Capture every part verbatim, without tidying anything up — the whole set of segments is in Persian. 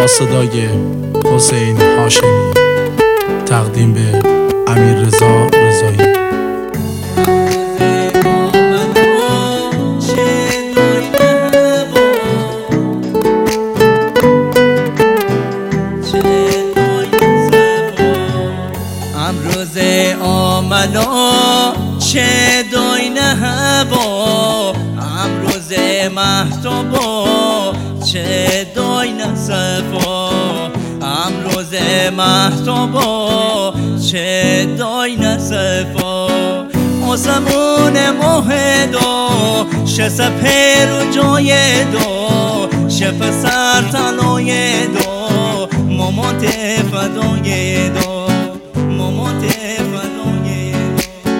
صدای حسین هاشمی، تقدیم به امیررضا رضایی. امروز آمنا چه داینه با، امروز مهتابا چه داینه صفا، امروز مهتابا چه داینه صفا. آسمون مهدا شه سپر و جای دا، شه پسر طلای دا، مامات فدای دا، مامات فدای دا.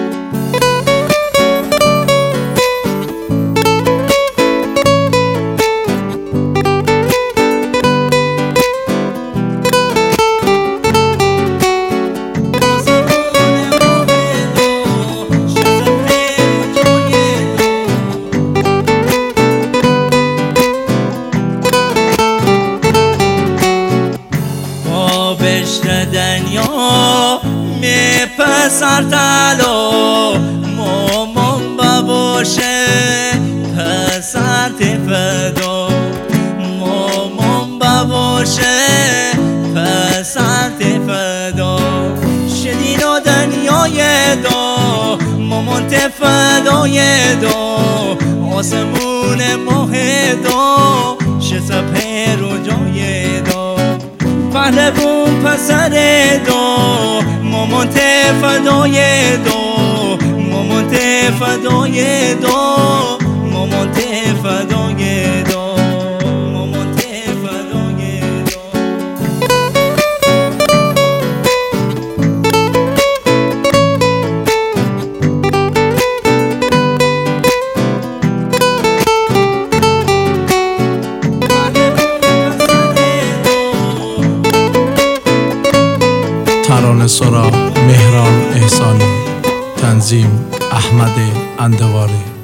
بشت دنیا می پسر تلا، مامان باباشه پسر تفدا، مامان باباشه پسر تفدا. شدین و دنیای دا، مامان تفدای دا، آسمون ماه دا شه سپر و جای دا. پهلوون پسر دا، مامان فدای دا، مامان فدای دا، مامان فدای دا، مامان فدای دا. ترانه سرا مهران احسانی، تنظیم احمد اندواری.